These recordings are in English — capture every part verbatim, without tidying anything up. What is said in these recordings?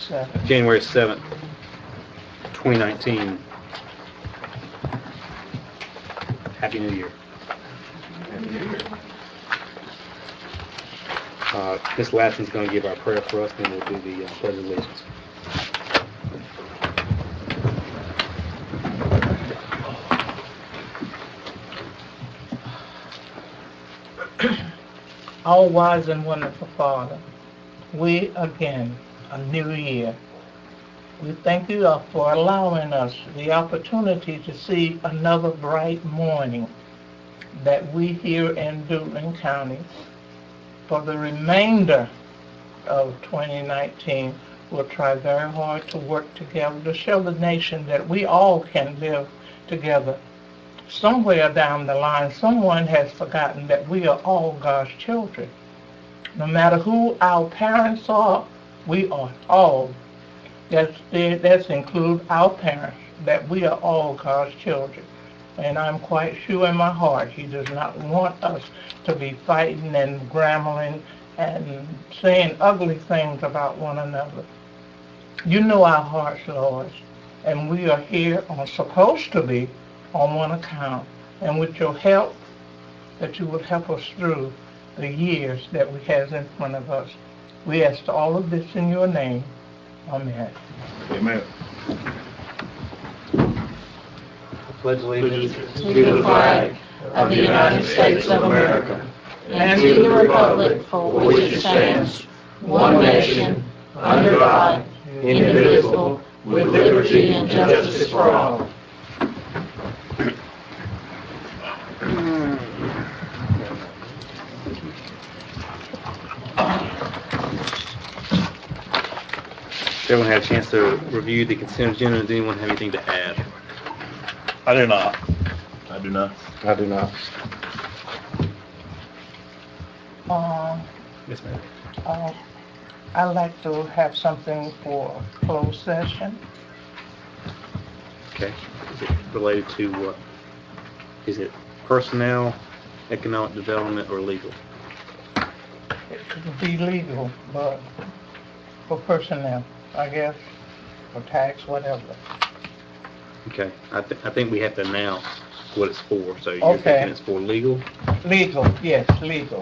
seventh. January seventh, twenty nineteen. Happy New Year. Happy New Year. Uh, Miss Latson's going to give our prayer for us, and then we'll do the uh, Pledge of Allegiance. All wise and wonderful Father, we again, a new year. We thank you uh, for allowing us the opportunity to see another bright morning that we here in Duplin County for the remainder of twenty nineteen will try very hard to work together to show the nation that we all can live together. Somewhere down the line, someone has forgotten that we are all God's children. No matter who our parents are, we are all. That's, that's include our parents, that we are all God's children. And I'm quite sure in my heart He does not want us to be fighting and grumbling and saying ugly things about one another. You know our hearts, Lord, and we are here on supposed to be on one account. And with your help, that you would help us through the years that we have in front of us. We ask all of this in your name. Amen. Amen. Pledge allegiance to the flag of the United States of America and to the republic for which it stands, one nation, under God, indivisible, with liberty and justice for all. Everyone had a chance to review the consent agenda. Does anyone have anything to add? I do not. I do not. I do not. Um, Yes, ma'am. uh, I'd like to have something for closed session. Okay. Is it related to what? Is it personnel, economic development, or legal? It could be legal, but for personnel, I guess, or tax, whatever. Okay. I, th- I think we have to announce what it's for. So you're Okay. thinking it's for legal? Legal, yes, legal.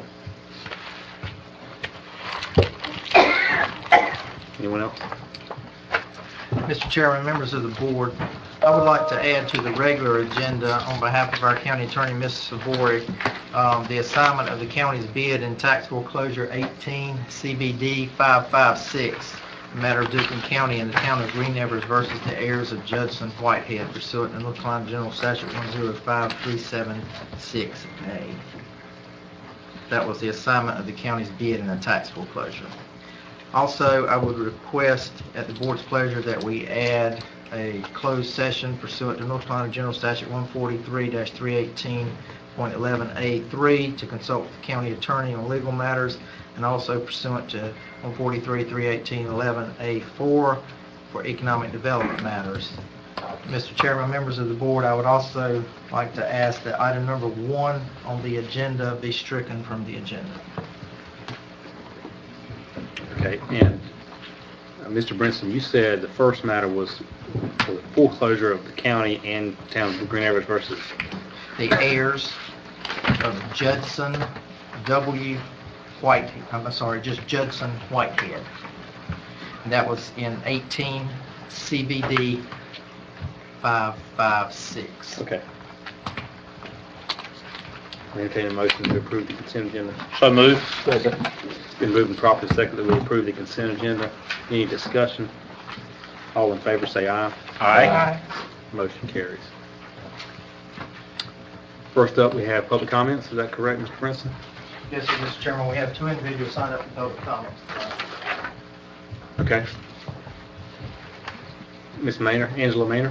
Anyone else? Mister Chairman, members of the board, I would like to add to the regular agenda on behalf of our county attorney, Miz Savory, um, the assignment of the county's bid in tax foreclosure eighteen C B D five five six, matter of Duplin County and the town of Green Evers versus the heirs of Judson Whitehead pursuant to North Carolina General Statute one oh five three seven six A. That was the assignment of the county's bid in a tax foreclosure. Also, I would request at the board's pleasure that we add a closed session pursuant to North Carolina General Statute one forty-three dash three eighteen point eleven A three to consult with the county attorney on legal matters, and also pursuant to one forty-three dash three eighteen point eleven A four for economic development matters. Mister Chairman, members of the board, I would also like to ask that item number one on the agenda be stricken from the agenda. Okay. And uh, Mister Brinson, you said the first matter was for the foreclosure of the county and town of Green Evers versus The heirs of Judson W. Whitehead. I'm sorry, just Judson Whitehead. And that was in eighteen C B D five five six. Okay. I entertain a motion to approve the consent agenda. So moved. It's been moved and properly seconded that we approve the consent agenda. Any discussion? All in favor say aye. Aye. Motion carries. First up, we have public comments. Is that correct, Mister Princeton? Yes, sir, Mister Chairman, we have two individuals signed up for public comments. Okay. Miss Maynard, Angela Maynard.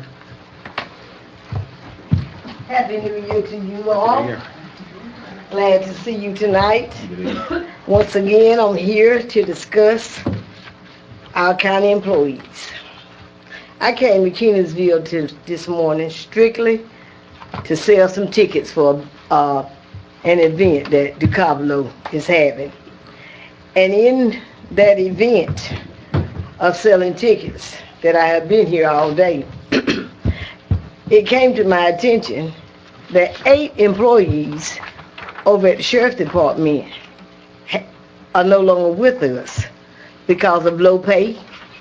Happy New Year to you Happy all. New Year. Glad to see you tonight. Once again, I'm here to discuss our county employees. I came to Kenansville to, this morning strictly to sell some tickets for uh, an event that DeCavalo is having. And in that event, of selling tickets that I have been here all day, it came to my attention that eight employees over at the Sheriff's Department ha- are no longer with us because of low pay,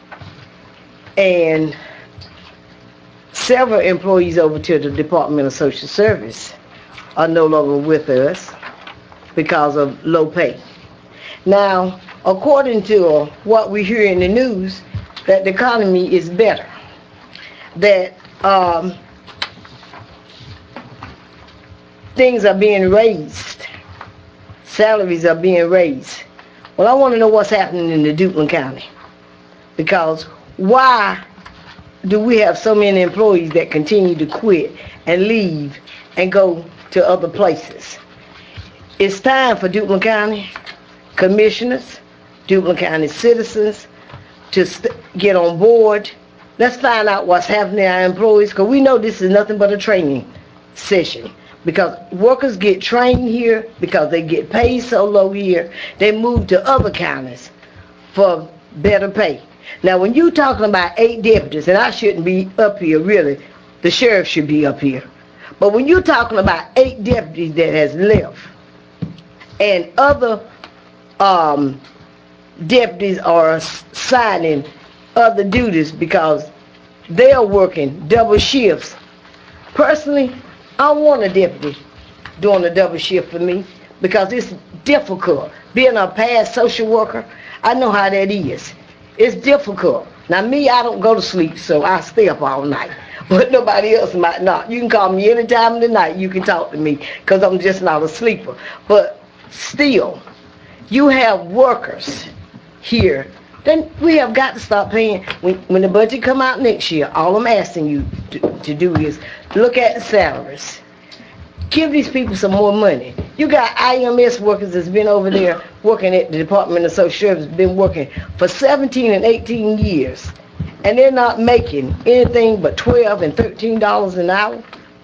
and several employees over to the Department of Social Service are no longer with us because of low pay. Now, according to uh, what we hear in the news, that the economy is better, that um, things are being raised, salaries are being raised. Well, I want to know what's happening in the Duplin County, because why do we have so many employees that continue to quit and leave and go to other places? It's time for Duplin County commissioners, Duplin County citizens to st- get on board. Let's find out what's happening to our employees, because we know this is nothing but a training session. Because workers get trained here, because they get paid so low here, they move to other counties for better pay. Now, when you're talking about eight deputies, and I shouldn't be up here really, the sheriff should be up here. But when you're talking about eight deputies that has left, and other um, deputies are signing other duties because they are working double shifts. Personally, I want a deputy doing a double shift for me, because it's difficult. Being a past social worker, I know how that is. It's difficult. Now me, I don't go to sleep, so I stay up all night. But nobody else might not. You can call me any time of the night. You can talk to me, because I'm just not a sleeper. But still, you have workers here. Then we have got to stop paying. When, when the budget come out next year, all I'm asking you to, to do is look at the salaries. Give these people some more money. You got I M S workers that's been over there working at the Department of Social Service, been working for seventeen and eighteen years, and they're not making anything but twelve and thirteen dollars an hour.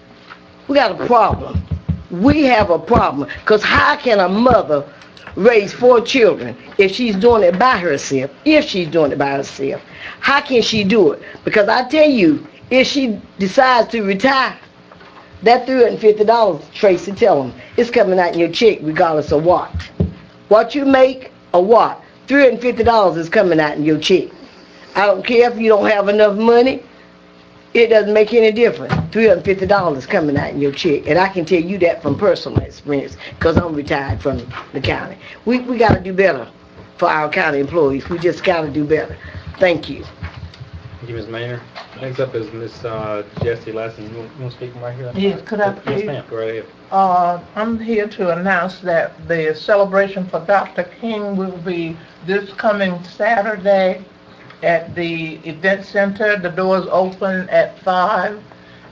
We got a problem. We have a problem, because how can a mother raise four children if she's doing it by herself? If she's doing it by herself, how can she do it? Because I tell you, if she decides to retire, that three hundred fifty dollars, Tracy, tell them, it's coming out in your check regardless of what. What you make or what, three hundred fifty dollars is coming out in your check. I don't care if you don't have enough money. It doesn't make any difference. three hundred fifty dollars is coming out in your check. And I can tell you that from personal experience, because I'm retired from the county. We we got to do better for our county employees. We just got to do better. Thank you. Thank you, Miz Maynard. Next up is Miz Uh, Jessie Lassen. You want, you want to speak from right here? Yes, could I Yes, please? ma'am. Go right ahead. Uh, I'm here to announce that the celebration for Doctor King will be this coming Saturday at the event center. The doors open at five,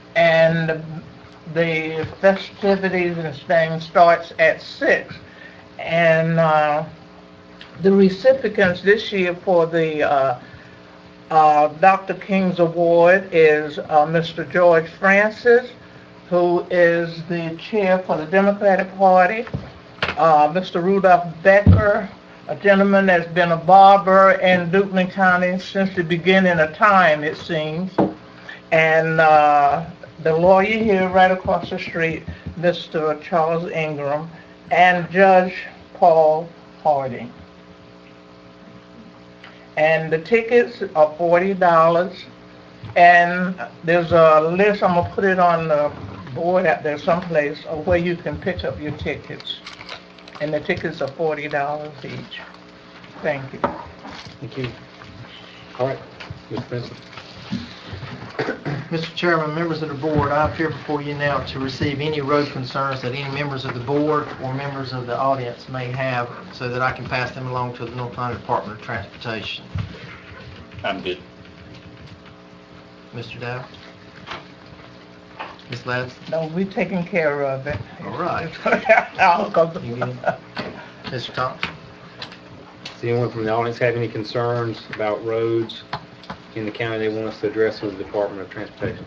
and the festivities and things starts at six. And uh, the recipients this year for the uh, uh, Doctor King's Award is uh, Mister George Francis, who is the chair for the Democratic Party, uh, Mister Rudolph Becker, a gentleman that's been a barber in Duplin County since the beginning of time, it seems, and uh, the lawyer here right across the street, Mister Charles Ingram, and Judge Paul Harding. And the tickets are forty dollars, and there's a list, I'm going to put it on the board out there someplace, of where you can pick up your tickets. And the tickets are forty dollars each. Thank you. Thank you. All right, Mister Benson. Mister Chairman, members of the board, I appear before you now to receive any road concerns that any members of the board or members of the audience may have, so that I can pass them along to the North Carolina Department of Transportation. I'm good. Mister Dow? Miz Ladd? No, we're taking care of it. All right. I'll go- You good? Mister Thompson? Does anyone from the audience have any concerns about roads in the county they want us to address with the Department of Transportation?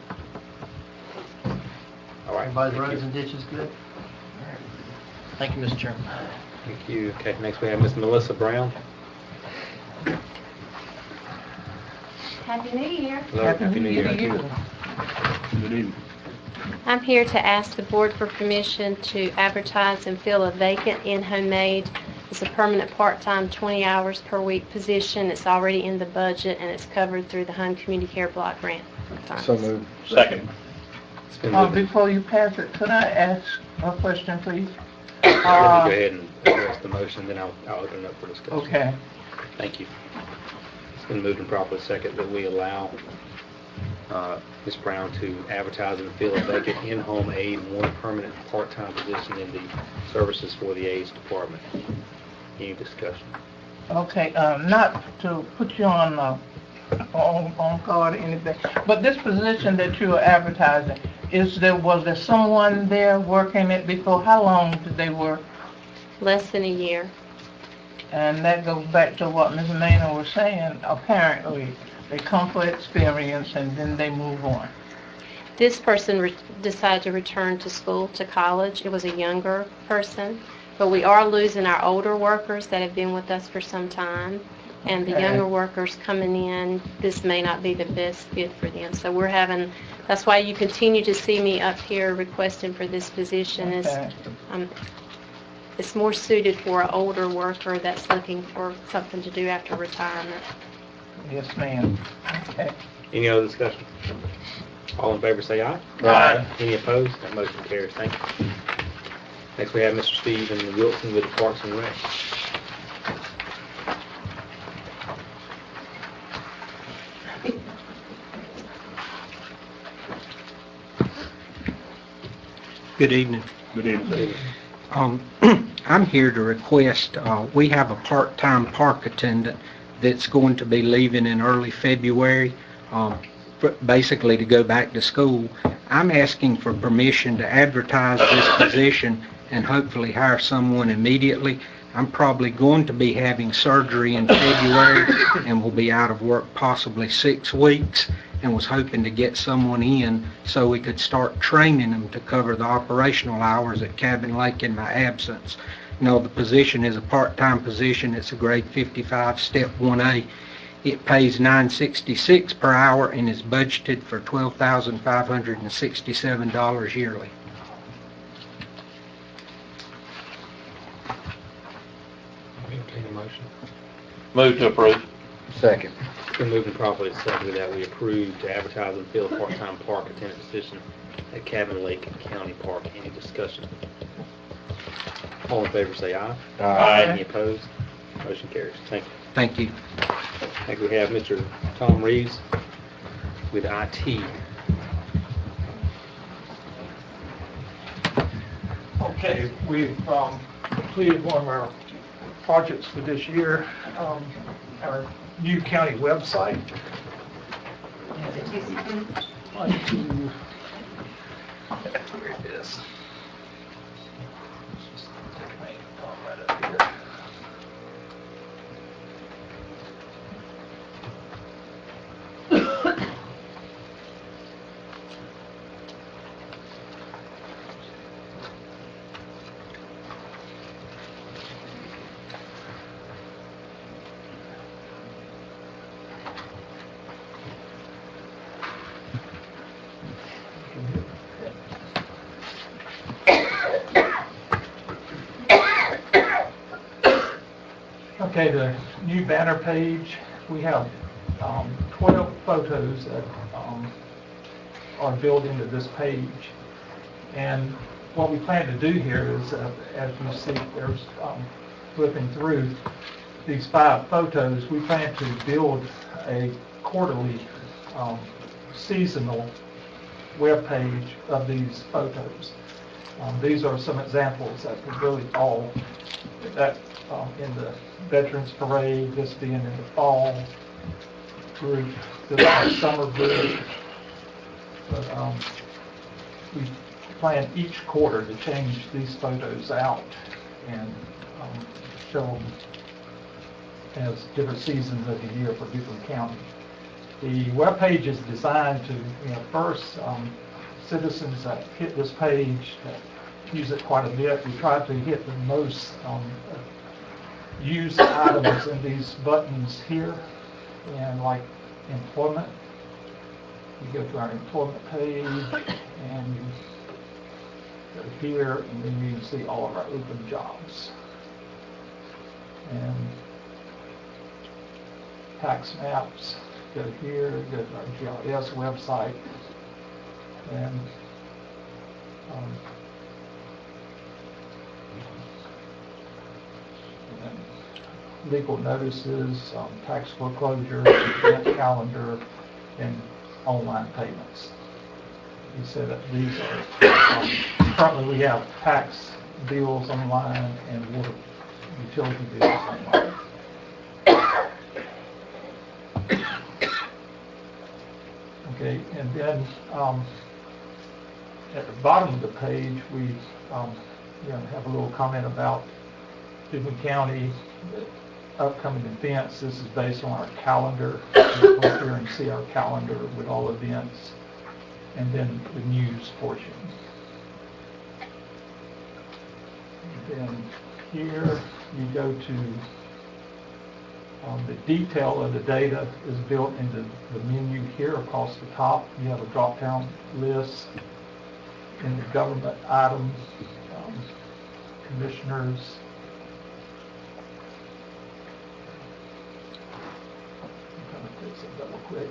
All right. Everybody's thank roads you. and ditches good? Thank you, Mister Chairman. Thank you. Okay, next we have Miss Melissa Brown. Happy New Year. Hello, Happy New Year. to you. Good evening. I'm here to ask the board for permission to advertise and fill a vacant in-home aide. It's a permanent part-time twenty hours per week position. It's already in the budget and it's covered through the Home Community Care Block Grant funds. So moved. Second. It's been Uh, moved. before you pass it, could I ask a question, please? Let me go Uh, ahead and address the motion, then I'll, I'll open it up for discussion. Okay. Thank you. It's been moved and properly second that we allow uh, Miz Brown to advertise and fill a vacant in-home aide and one permanent part-time position in the services for the aides department. Any discussion? Okay, um, not to put you on, uh, on, on guard or anything, but this position that you are advertising, is there, was there someone there working it before? How long did they work? Less than a year. And that goes back to what Miz Maynard was saying, apparently, they come for experience and then they move on. This person re- decided to return to school, to college. It was a younger person, but we are losing our older workers that have been with us for some time. And the Okay. younger workers coming in, this may not be the best fit for them. So we're having, that's why you continue to see me up here requesting for this position. Is Okay. um, it's more suited for an older worker that's looking for something to do after retirement. Yes, ma'am. Okay. Any other discussion? All in favor say aye. Aye. Any opposed? That motion carries. Thank you. Next we have Mister Stephen Wilson with the Parks and Rec. Good evening. Good evening. Um, I'm here to request, uh, we have a part-time park attendant that's going to be leaving in early February, um, for- basically to go back to school. I'm asking for permission to advertise this position and hopefully hire someone immediately. I'm probably going to be having surgery in February and will be out of work possibly six weeks and was hoping to get someone in so we could start training them to cover the operational hours at Cabin Lake in my absence. You know, the position is a part-time position. It's a grade fifty-five, step one A. It pays nine sixty-six per hour and is budgeted for twelve thousand five hundred sixty-seven dollars yearly. Entertain a motion. Move to approve. Second. It's been moved and properly seconded that we approve to advertise and fill a part-time park attendant position at Cabin Lake County Park. Any discussion? All in favor say aye. Aye. Any opposed? Motion carries. Thank you. Thank you. Next we have Mister Tom Reeves with I T. Okay, we've um, completed one of our projects for this year, um, our new county website. Like to- Here it is. Let's just take my thumb right up here. Okay, the new banner page, we have um, twelve photos that um, are built into this page. And what we plan to do here is, uh, as you see, there's um, flipping through these five photos, we plan to build a quarterly um, seasonal web page of these photos. Um, these are some examples that would really fall that um, in the Veterans Parade, this being in the fall group, this is summer group. But um, we plan each quarter to change these photos out and um, show them as different seasons of the year for different counties. The web page is designed to, you know, first um, citizens that hit this page that use it quite a bit. We try to hit the most um, used items in these buttons here, and like employment. You go to our employment page, and you go here, and then you can see all of our open jobs. And tax maps, go here, go to our G I S website, and um, and legal notices, um, tax foreclosure, event calendar, and online payments. You said that these are, um, currently we have tax bills online and water utility bills online. Okay, and then um, at the bottom of the page, we um, you know, have a little comment about Duplin County, the upcoming events. This is based on our calendar. You click here and see our calendar with all events, and then the news portion. And then here you go to Um, the detail of the data is built into the menu here across the top. You have a drop-down list in the government items, um, commissioners. I'm going to take some double click.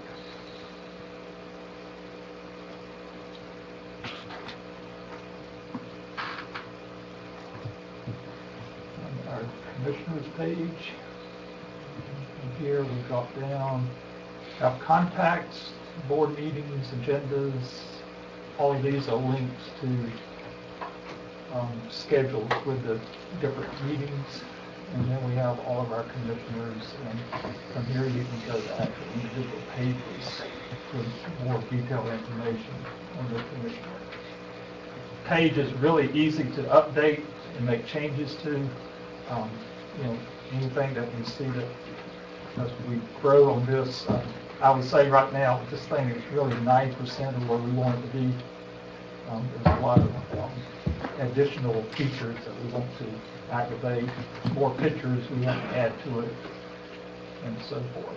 On our commissioners page. Here we drop down, have contacts, board meetings, agendas. All of these are links to um, schedules with the different meetings. And then we have all of our commissioners. And from here you can go to actual individual pages with more detailed information on the commissioner. Page is really easy to update and make changes to. Um, you know, anything that we see that as we grow on this, uh, I would say right now, this thing is really ninety percent of where we want it to be. Um, there's a lot of um, additional features that we want to activate, more pictures we want to add to it, and so forth.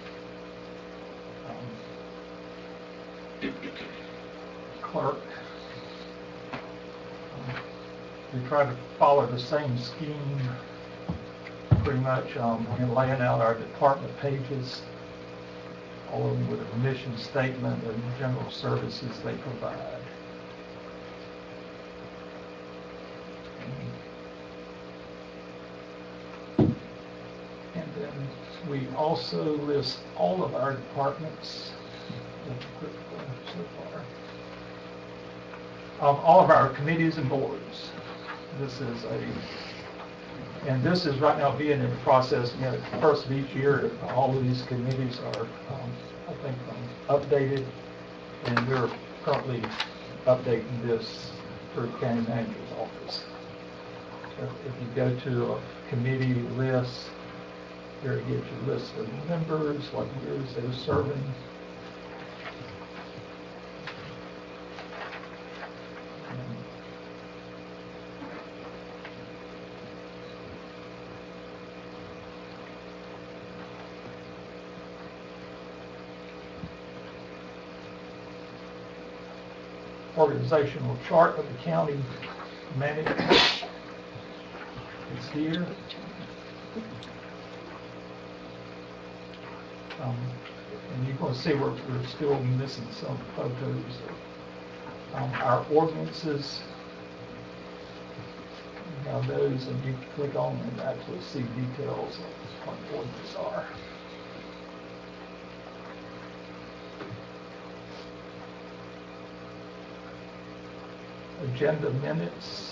Um, clerk. Um, we try to follow the same scheme pretty much um, in laying out our department pages, all of them with a mission statement and general services they provide. And then we also list all of our departments so far. Um, all of our committees and boards. This is a And this is right now being in the process, you know, at the first of each year, all of these committees are, um, I think, um, updated, and we're currently updating this through the county manager's office. If, if you go to a committee list, here it gives you a list of members, what years they're serving. Organizational chart of the county management is here. Um, and you're going to see we're, we're still missing some photos of um, our ordinances. You have those, and you can click on them and actually see details of what the ordinances are. Agenda minutes.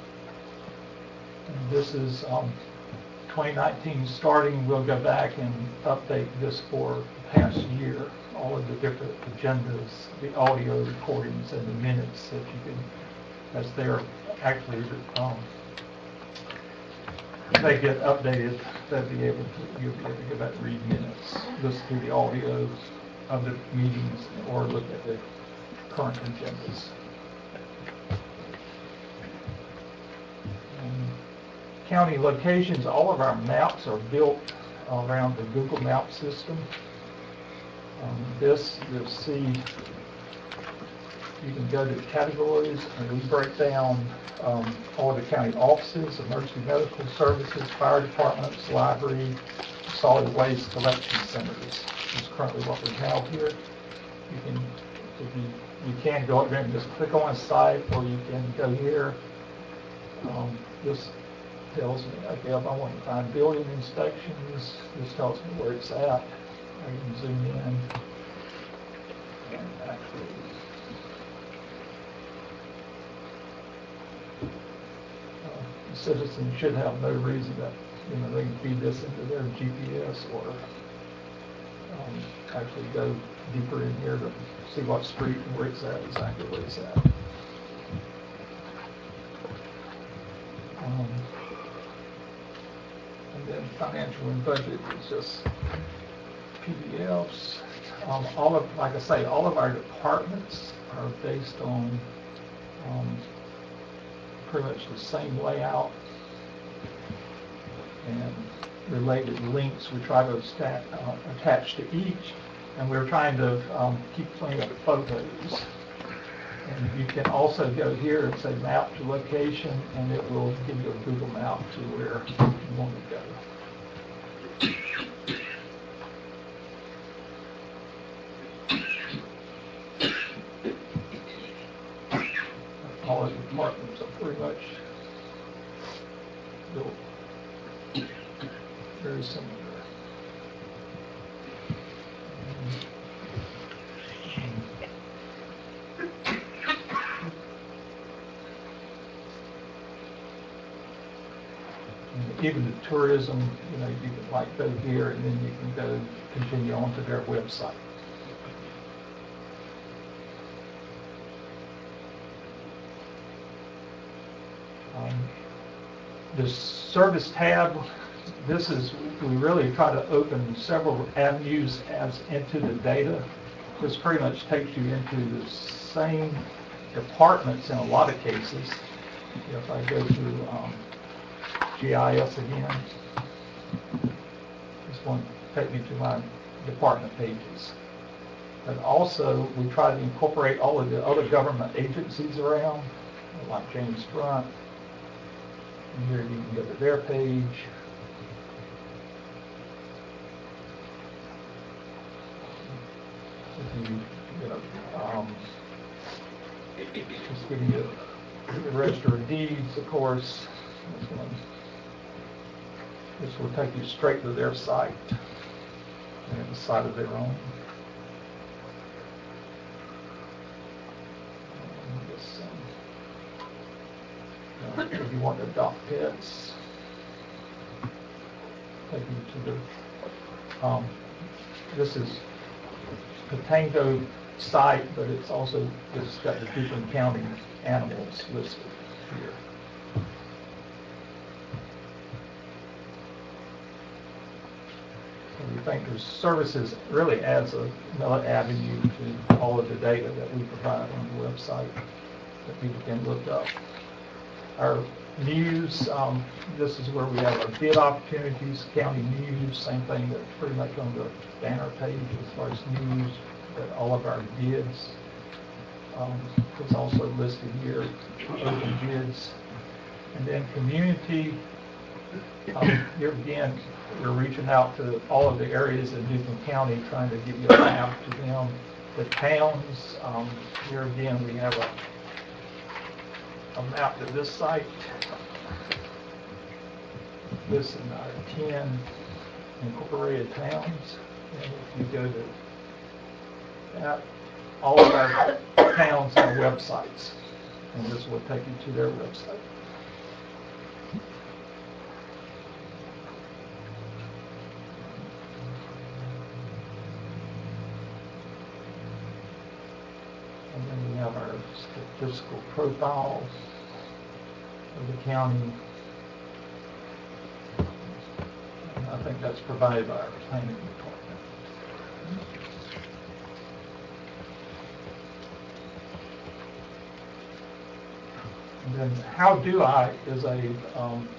And this is um, twenty nineteen starting. We'll go back and update this for the past year, all of the different agendas, the audio recordings, and the minutes that you can, as they're actually, um, they get updated, they'll be able to, you'll be able to go back and read minutes, listen to the audios of the meetings, or look at the current agendas. County locations, all of our maps are built around the Google Map system. Um, This, you'll see, you can go to categories, and we break down um, all the county offices, emergency medical services, fire departments, library, solid waste collection centers. Is currently what we have here. You can, if you, you can go up there and just click on a site, or you can go here. Um, this tells me, okay, if I want to find building inspections, this tells me where it's at. I can zoom in and actually uh, citizens should have no reason that, you know, they can feed this into their G P S or um, actually go deeper in here to see what street and where it's at, exactly where it's at. Um, and then financial and budget is just P D Fs. Um, all of, like I say, all of our departments are based on um, pretty much the same layout and related links we try to stack, uh, attach to each, and we're trying to um, keep plenty of photos. And you can also go here and say map to location, and it will give you a Google map to where you want to go. All of the departments are pretty much built very similar. And even the tourism, you know, you can like go here and then you can go continue on to their website. Um, the service tab, this is, we really try to open several avenues as into the data. This pretty much takes you into the same departments in a lot of cases. If I go to um, G I S again, this one take me to my department pages. But also, we try to incorporate all of the other government agencies around, like James Front. And here you can go to their page. If you, you know, um, just giving you the register of deeds, of course. This one, this will take you straight to their site. They have a site of their own. This, um, uh, if you want to adopt pets, take you to the. Um, this is the Tango site, but it's also it's got the different county animals listed here. So we think there's services really adds a, another avenue to all of the data that we provide on the website that people can look up. Our news, um, this is where we have our bid opportunities, county news, same thing that's pretty much on the banner page as far as news, but all of our bids. Um, is also listed here, open bids. And then community, um, here again, we're reaching out to all of the areas in Newton County trying to give you a map to them. The towns, um, here again, we have a, a map to this site. This is our ten incorporated towns. And if you go to that, all of our towns have websites, and this will take you to their website. And then we have our statistical profiles of the county. And I think that's provided by our planning department. And then How Do I is a um,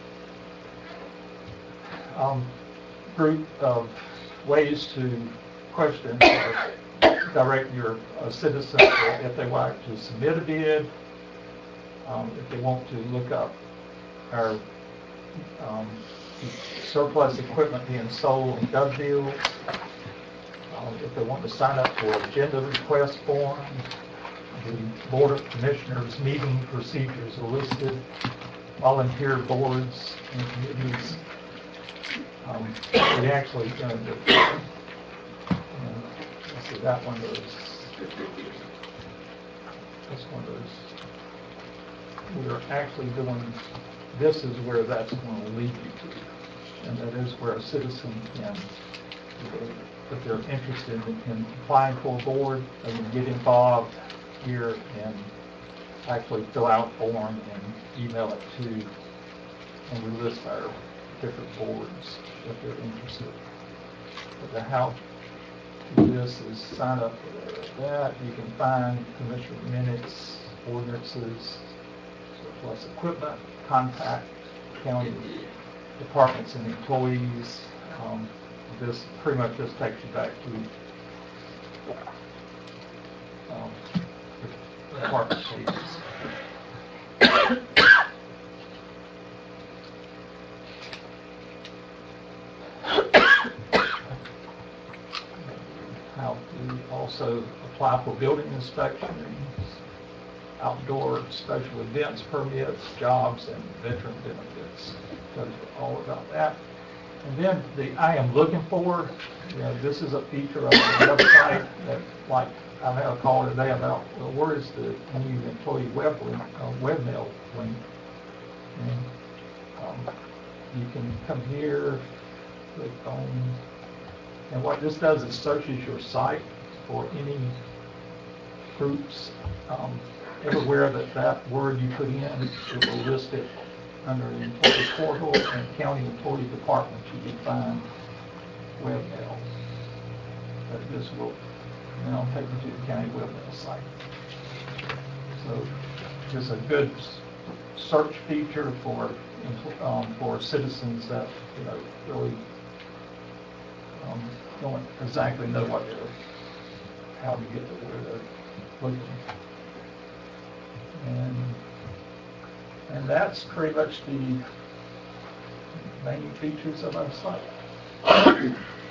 um, group of ways to question, or direct your uh, citizens if they want to submit a bid, um, if they want to look up our um, surplus equipment being sold in gov deals, um, if they want to sign up for agenda request form. The Board of Commissioners meeting procedures are listed, volunteer boards and committees. Um, we actually, uh, the, uh, let's see, that one is, this one is, we are actually doing, this is where that's going to lead you to, and that is where a citizen can, if they're interested in, in applying for a board, they can get involved here and actually fill out a form and email it to, and we list our different boards if they're interested. But the how to do this is sign up for that. You can find commissioner minutes, ordinances, surplus equipment, contact county departments and employees. Um, this pretty much just takes you back to um, department pages. How to also apply for building inspections, outdoor special events permits, jobs, and veteran benefits. Tells you all about that. And then the I am looking for, you know, this is a feature of the website that, like, I've had a call today about, well, where is the new employee web link, uh, webmail link? And um, you can come here, click on, and what this does is searches your site for any groups. Um, everywhere that that word you put in, it will list it under the employee portal and county employee departments. You can find webmail. But this will now take you to the county webmail site. So it's a good search feature for um, for citizens that, you know, really um, don't exactly know what they're, how to get to where they're looking. And and that's pretty much the main features of our site.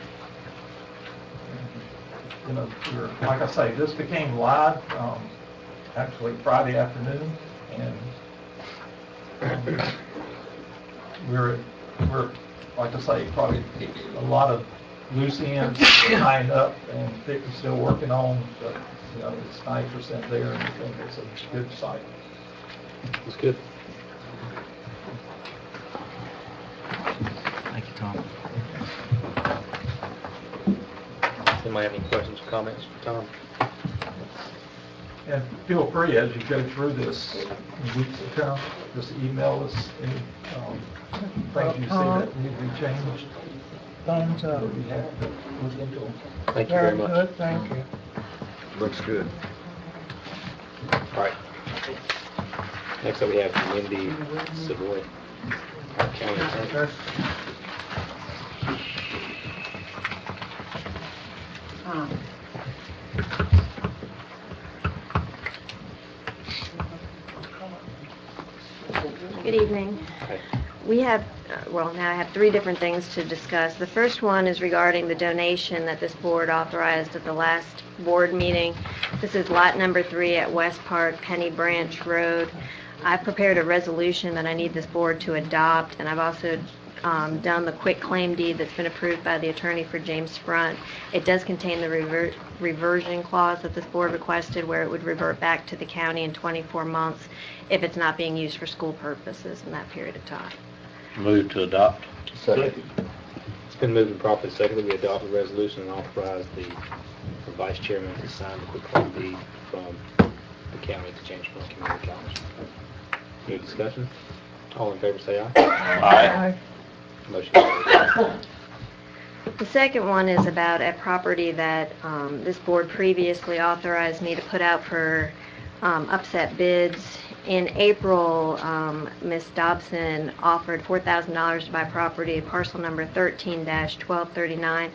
You know, we're, like I say, this became live um, actually Friday afternoon, and um, we're we're like I say, probably a lot of loose ends tying up and still working on, but you know, it's ninety percent there, and I think it's a good site. It's good. Thank you, Tom. Anybody have any questions or comments for Tom? And feel free, as you go through this in weeks to come, just email us any um, things you see that need to be changed. Thumbs up. We'll be happy to look into them. Thank you very much. Good, thank you. Looks good. All right. Next up, we have Wendy Savoy, our county attorney. Good evening. Hi. We have, uh, well, now I have three different things to discuss. The first one is regarding the donation that this board authorized at the last board meeting. This is lot number three at West Park, Penny Branch Road. I've prepared a resolution that I need this board to adopt, and I've also um, done the quick claim deed that's been approved by the attorney for James Front. It does contain the rever reversion clause that this board requested, where it would revert back to the county in twenty-four months if it's not being used for school purposes in that period of time. Move to adopt. Second. It's been moved and properly seconded. We adopt the resolution and authorize the vice chairman to sign the quick claim deed from the county to James Front Community College. Any discussion? All in favor say aye. Aye. Motion carries. The second one is about a property that um, this board previously authorized me to put out for um, upset bids. In April, um, Miz Dobson offered four thousand dollars to buy property, parcel number thirteen dash twelve thirty-nine.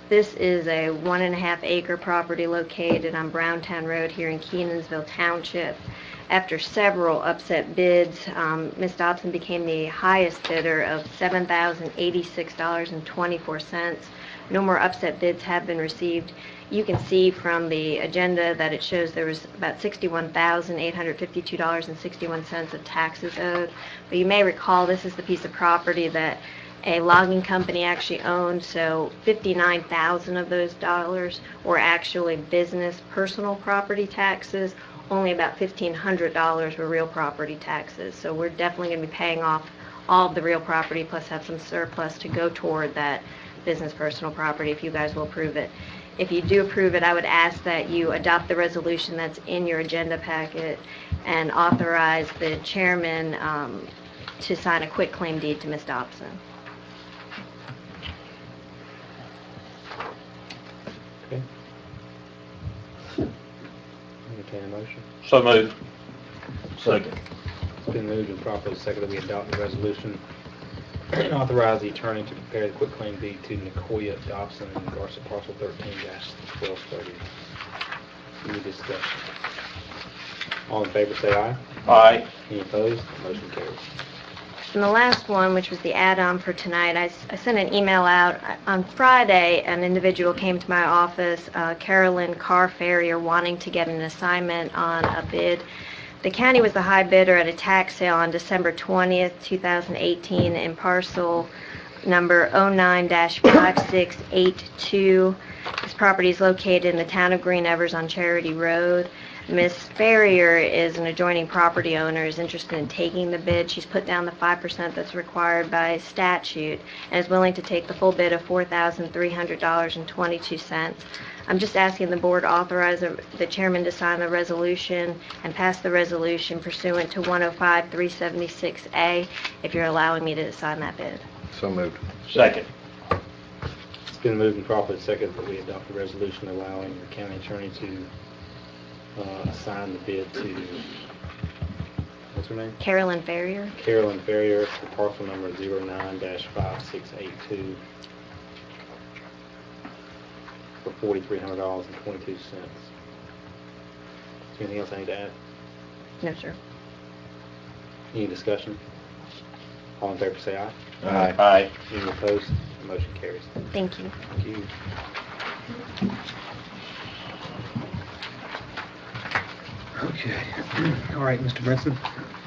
This is a one and a half acre property located on Browntown Road here in Kenansville Township. After several upset bids, um, Miz Dobson became the highest bidder of seven thousand eighty-six dollars and twenty-four cents. No more upset bids have been received. You can see from the agenda that it shows there was about sixty-one thousand eight hundred fifty-two dollars and sixty-one cents of taxes owed. But you may recall this is the piece of property that a logging company actually owned, so fifty-nine thousand of those dollars were actually business personal property taxes. Only about fifteen hundred dollars were real property taxes. So we're definitely going to be paying off all of the real property, plus have some surplus to go toward that business personal property if you guys will approve it. If you do approve it, I would ask that you adopt the resolution that's in your agenda packet and authorize the chairman um, to sign a quitclaim deed to Miz Dobson. Okay. Entertain a motion. So moved. Second. It's been moved and properly seconded that we adopt the resolution and authorize the attorney to prepare the quitclaim deed to Nicoya Dobson in regards to parcel thirteen twelve thirty. Any discussion? All in favor say aye. Aye. Any opposed? Motion carries. And the last one, which was the add-on for tonight, I, I sent an email out. On Friday, an individual came to my office, uh, Carolyn Carr Farrier, wanting to get an assignment on a bid. The county was the high bidder at a tax sale on December twentieth, two thousand eighteen in parcel number oh nine dash five six eight two. This property is located in the town of Green Evers on Charity Road. Miz Farrier is an adjoining property owner, is interested in taking the bid. She's put down the five percent that's required by statute and is willing to take the full bid of four thousand three hundred dollars and twenty-two cents. I'm just asking the board to authorize the chairman to sign the resolution and pass the resolution pursuant to one oh five three seventy-six A if you're allowing me to sign that bid. So moved. Second. It's been moved and properly seconded that we adopt the resolution allowing the county attorney to uh, assign the bid to, what's her name? Carolyn Farrier. Carolyn Farrier for parcel number oh nine dash five six eight two for four thousand three hundred dollars and twenty-two cents. Is there anything else I need to add? No, sir. Any discussion? All in favor say aye. Aye. Aye. Any opposed? The motion carries. Thank you. Thank you. Okay. All right, Mister Brinson.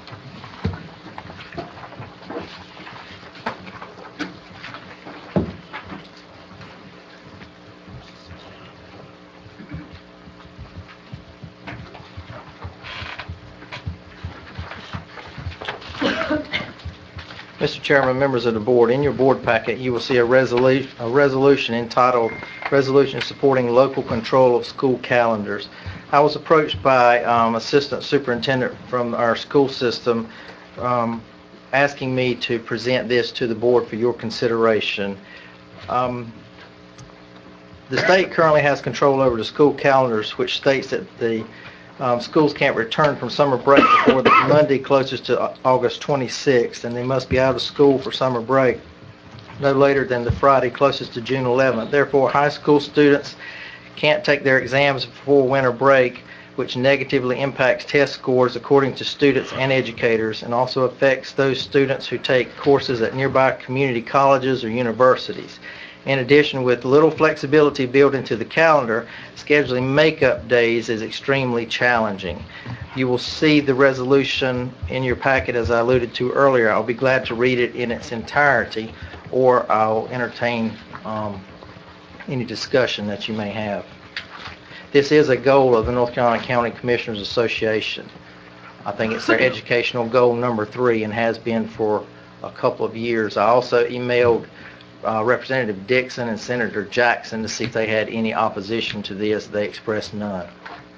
Mister Chairman, members of the board, in your board packet, you will see a resolution, a resolution entitled Resolution Supporting Local Control of School Calendars. I was approached by um, Assistant Superintendent from our school system um, asking me to present this to the board for your consideration. Um, the state currently has control over the school calendars, which states that the Um, schools can't return from summer break before the Monday closest to August twenty-sixth, and they must be out of school for summer break no later than the Friday closest to June eleventh. Therefore, high school students can't take their exams before winter break, which negatively impacts test scores according to students and educators, and also affects those students who take courses at nearby community colleges or universities. In addition, with little flexibility built into the calendar, scheduling makeup days is extremely challenging. You will see the resolution in your packet as I alluded to earlier. I'll be glad to read it in its entirety, or I'll entertain um, any discussion that you may have. This is a goal of the North Carolina County Commissioners Association. I think it's their educational goal number three and has been for a couple of years. I also emailed Uh, Representative Dixon and Senator Jackson to see if they had any opposition to this. They expressed none.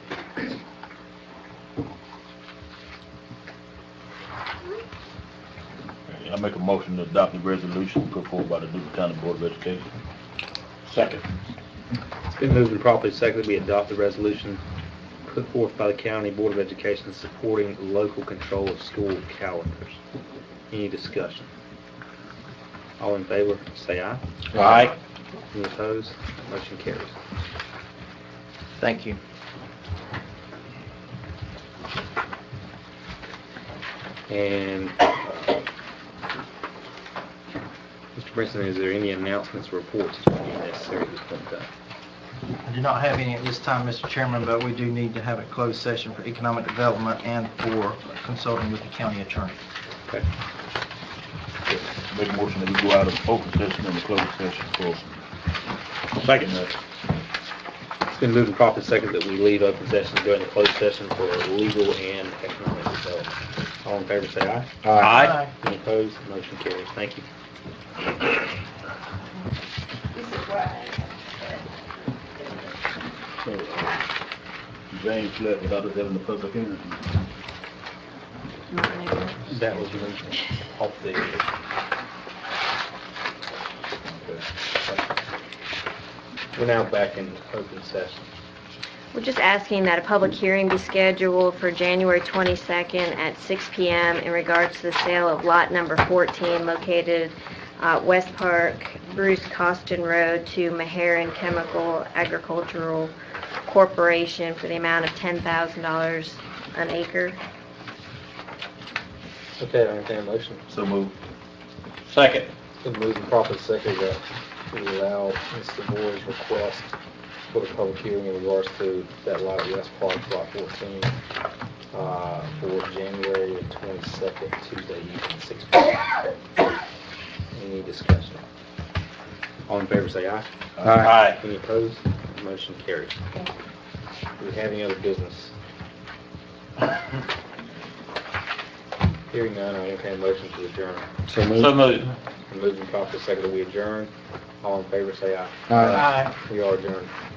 I make a motion to adopt the resolution put forward by the Duke County Board of Education. Second. It's been moved and properly seconded we adopt the resolution put forth by the County Board of Education supporting local control of school calendars. Any discussion? All in favor, say aye. Aye. Any opposed? Motion carries. Thank you. And Mister Brinson, is there any announcements or reports that would be necessary at this point in time? I do not have any at this time, Mister Chairman, but we do need to have a closed session for economic development and for consulting with the county attorney. Okay. Make a motion that we go out of open session and the closed session for. Second. It's been moved and properly second that we leave open session and go into closed session for legal and economic development. All in favor say aye. Aye. Any opposed? Motion carries. Thank you. So, uh, James left without us having the public hearing. That was moved off the... We're now back in open session. We're just asking that a public hearing be scheduled for January twenty-second at six p.m. in regards to the sale of lot number fourteen located uh, West Park, Bruce Costin Road to Meharan Chemical Agricultural Corporation for the amount of ten thousand dollars an acre. Okay, I entertain a motion. So moved. Second. It's been moved and properly second that we allow Mister Moore's request for the public hearing in regards to that lot at West Park, lot fourteen, uh, for January twenty-second, Tuesday evening, six p.m. Any discussion? All in favor say aye. Aye. Any opposed? Motion carries. Do we have any other business? Hearing none, I entertain a motion to adjourn. So moved. So moved. Moving properly second that we adjourn. All in favor say aye. Aye. We are adjourned.